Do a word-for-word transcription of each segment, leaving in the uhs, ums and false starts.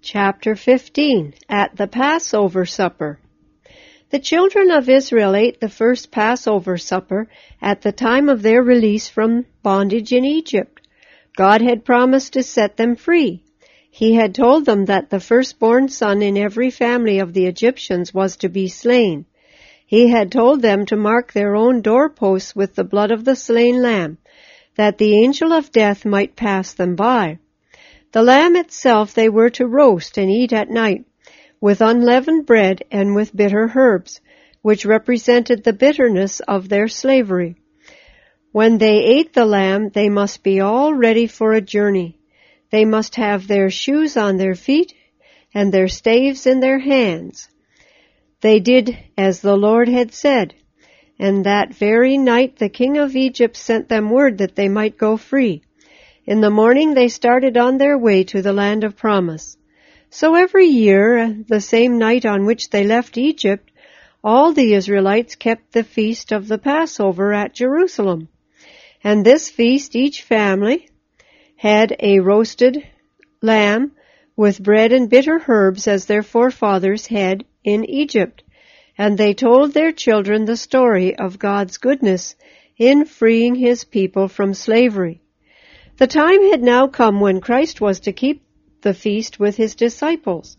Chapter fifteen. At the Passover Supper. The children of Israel ate the first Passover supper at the time of their release from bondage in Egypt. God had promised to set them free. He had told them that the firstborn son in every family of the Egyptians was to be slain. He had told them to mark their own doorposts with the blood of the slain lamb, that the angel of death might pass them by. The lamb itself they were to roast and eat at night, with unleavened bread and with bitter herbs, which represented the bitterness of their slavery. When they ate the lamb, they must be all ready for a journey. They must have their shoes on their feet and their staves in their hands. They did as the Lord had said, and that very night the king of Egypt sent them word that they might go free. In the morning they started on their way to the land of promise. So every year, the same night on which they left Egypt, all the Israelites kept the feast of the Passover at Jerusalem. And this feast each family had a roasted lamb with bread and bitter herbs as their forefathers had in Egypt. And they told their children the story of God's goodness in freeing his people from slavery. The time had now come when Christ was to keep the feast with his disciples,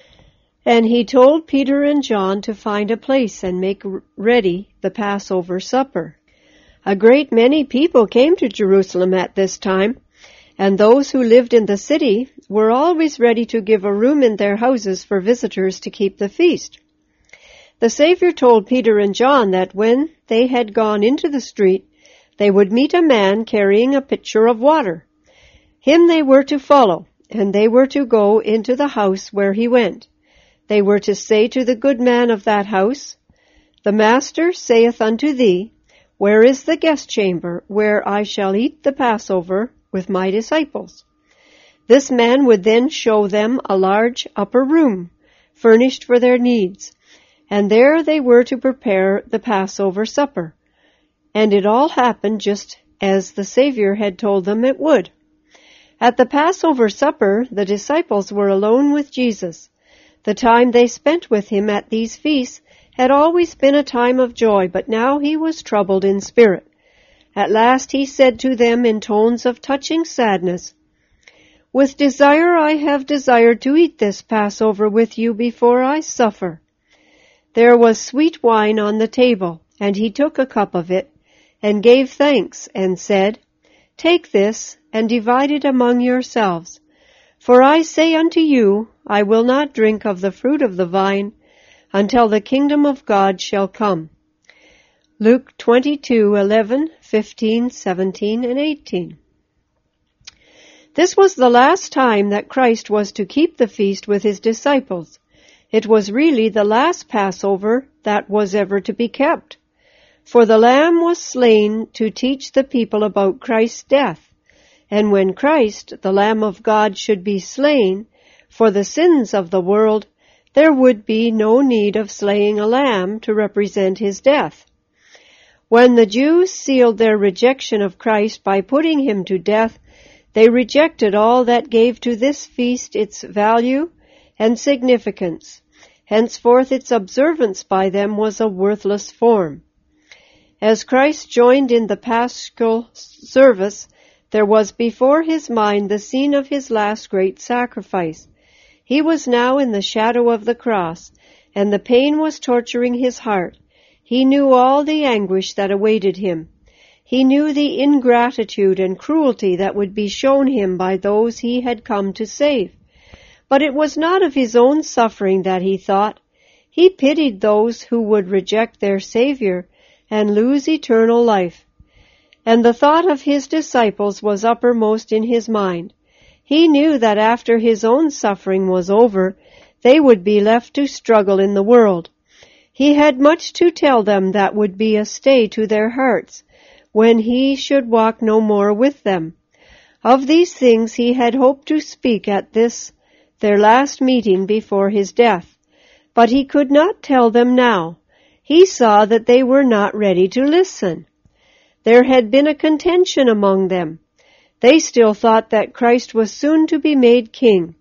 and he told Peter and John to find a place and make ready the Passover supper. A great many people came to Jerusalem at this time, and those who lived in the city were always ready to give a room in their houses for visitors to keep the feast. The Savior told Peter and John that when they had gone into the street, they would meet a man carrying a pitcher of water. Him they were to follow, and they were to go into the house where he went. They were to say to the good man of that house, "The Master saith unto thee, Where is the guest chamber, where I shall eat the Passover with my disciples?" This man would then show them a large upper room, furnished for their needs, and there they were to prepare the Passover supper. And it all happened just as the Savior had told them it would. At the Passover supper, the disciples were alone with Jesus. The time they spent with him at these feasts had always been a time of joy, but now he was troubled in spirit. At last he said to them in tones of touching sadness, "With desire I have desired to eat this Passover with you before I suffer." There was sweet wine on the table, and he took a cup of it, and gave thanks, and said, "Take this, and divide it among yourselves. For I say unto you, I will not drink of the fruit of the vine, until the kingdom of God shall come." Luke twenty-two, eleven, fifteen, seventeen, and eighteen. This was the last time that Christ was to keep the feast with his disciples. It was really the last Passover that was ever to be kept. For the Lamb was slain to teach the people about Christ's death, and when Christ, the Lamb of God, should be slain for the sins of the world, there would be no need of slaying a lamb to represent his death. When the Jews sealed their rejection of Christ by putting him to death, they rejected all that gave to this feast its value and significance. Henceforth its observance by them was a worthless form. As Christ joined in the Paschal service, there was before his mind the scene of his last great sacrifice. He was now in the shadow of the cross, and the pain was torturing his heart. He knew all the anguish that awaited him. He knew the ingratitude and cruelty that would be shown him by those he had come to save. But it was not of his own suffering that he thought. He pitied those who would reject their Savior and lose eternal life. And the thought of his disciples was uppermost in his mind. He knew that after his own suffering was over, they would be left to struggle in the world. He had much to tell them that would be a stay to their hearts when he should walk no more with them. Of these things he had hoped to speak at this, their last meeting before his death. But he could not tell them now. He saw that they were not ready to listen. There had been a contention among them. They still thought that Christ was soon to be made king,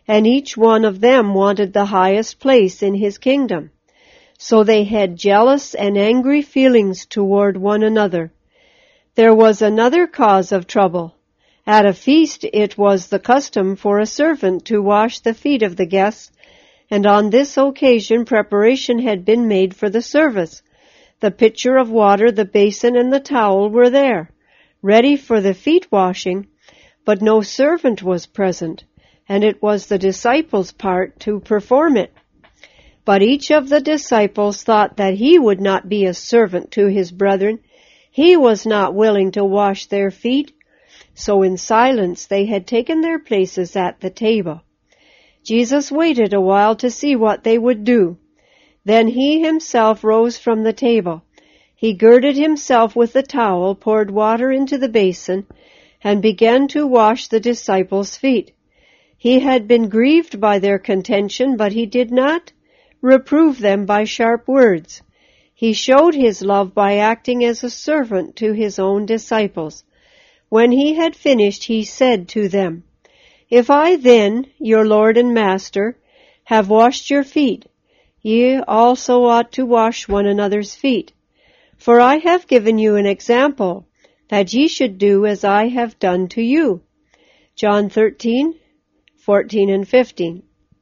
and each one of them wanted the highest place in his kingdom. So they had jealous and angry feelings toward one another. There was another cause of trouble. At a feast it was the custom for a servant to wash the feet of the guests, and on this occasion preparation had been made for the service. The pitcher of water, the basin, and the towel were there, ready for the feet washing, but no servant was present, and it was the disciples' part to perform it. But each of the disciples thought that he would not be a servant to his brethren. He was not willing to wash their feet. So in silence they had taken their places at the table. Jesus waited a while to see what they would do. Then he himself rose from the table. He girded himself with the towel, poured water into the basin, and began to wash the disciples' feet. He had been grieved by their contention, but he did not reprove them by sharp words. He showed his love by acting as a servant to his own disciples. When he had finished, he said to them, "If I then, your Lord and Master, have washed your feet, ye also ought to wash one another's feet. For I have given you an example, that ye should do as I have done to you." John thirteen, fourteen and fifteen.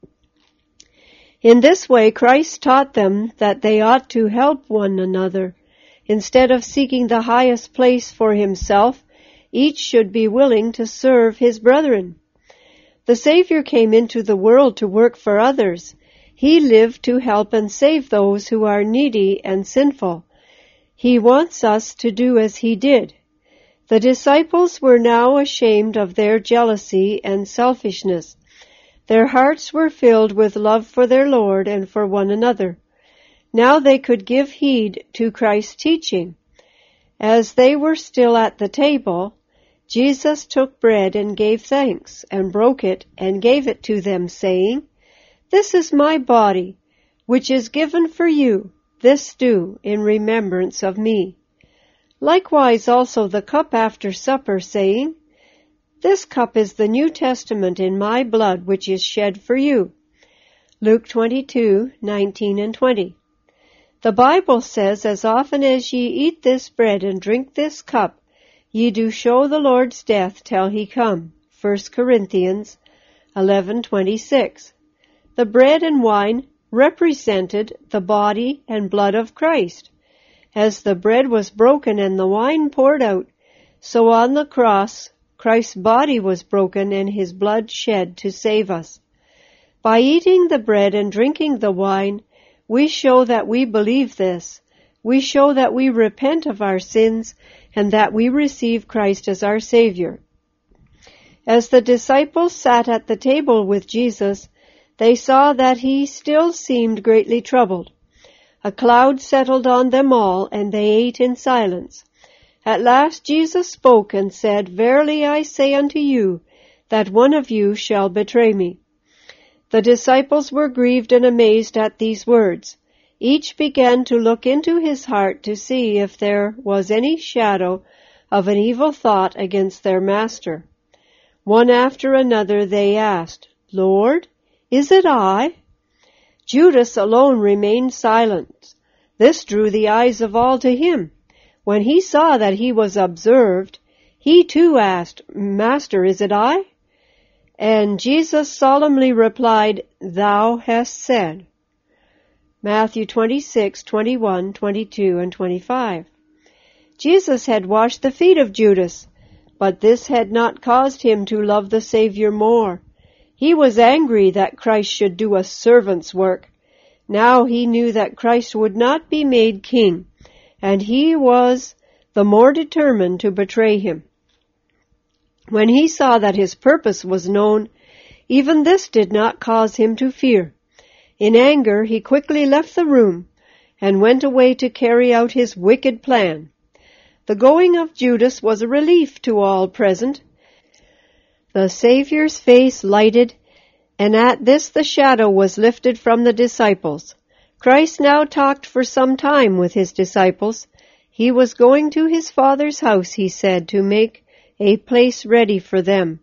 In this way Christ taught them that they ought to help one another. Instead of seeking the highest place for himself, each should be willing to serve his brethren. The Savior came into the world to work for others. He lived to help and save those who are needy and sinful. He wants us to do as he did. The disciples were now ashamed of their jealousy and selfishness. Their hearts were filled with love for their Lord and for one another. Now they could give heed to Christ's teaching. As they were still at the table, Jesus took bread and gave thanks, and broke it, and gave it to them, saying, "This is my body, which is given for you. This do in remembrance of me." Likewise also the cup after supper, saying, "This cup is the New Testament in my blood, which is shed for you." Luke twenty-two, nineteen and twenty. The Bible says, "As often as ye eat this bread and drink this cup, ye do show the Lord's death till he come." First Corinthians eleven twenty-six. The bread and wine represented the body and blood of Christ. As the bread was broken and the wine poured out, so on the cross Christ's body was broken and his blood shed to save us. By eating the bread and drinking the wine, we show that we believe this. We show that we repent of our sins and that we receive Christ as our Savior. As the disciples sat at the table with Jesus, they saw that he still seemed greatly troubled. A cloud settled on them all, and they ate in silence. At last Jesus spoke and said, "Verily I say unto you, that one of you shall betray me." The disciples were grieved and amazed at these words. Each began to look into his heart to see if there was any shadow of an evil thought against their master. One after another they asked, "Lord, is it I?" Judas alone remained silent. This drew the eyes of all to him. When he saw that he was observed, he too asked, "Master, is it I?" And Jesus solemnly replied, "Thou hast said." Matthew twenty-six, twenty-one, twenty-two, and twenty-five. Jesus had washed the feet of Judas, but this had not caused him to love the Savior more. He was angry that Christ should do a servant's work. Now he knew that Christ would not be made king, and he was the more determined to betray him. When he saw that his purpose was known, even this did not cause him to fear. In anger he quickly left the room and went away to carry out his wicked plan. The going of Judas was a relief to all present. The Savior's face lighted, and at this the shadow was lifted from the disciples. Christ now talked for some time with his disciples. He was going to his Father's house, he said, to make a place ready for them.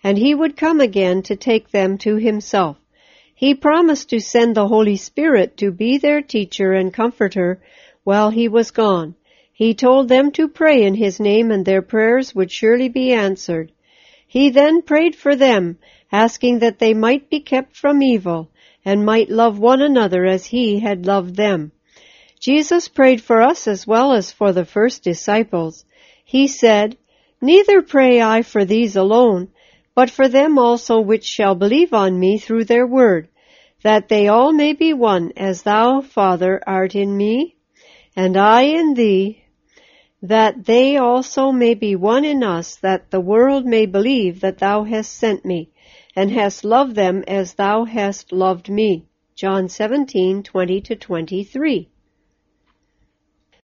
and he would come again to take them to himself. He promised to send the Holy Spirit to be their teacher and comforter while he was gone. He told them to pray in his name, and their prayers would surely be answered. He then prayed for them, asking that they might be kept from evil, and might love one another as he had loved them. Jesus prayed for us as well as for the first disciples. He said, "Neither pray I for these alone, but for them also which shall believe on me through their word, that they all may be one, as thou, Father, art in me, and I in thee, that they also may be one in us, that the world may believe that thou hast sent me, and hast loved them as thou hast loved me." John seventeen, twenty to twenty-three.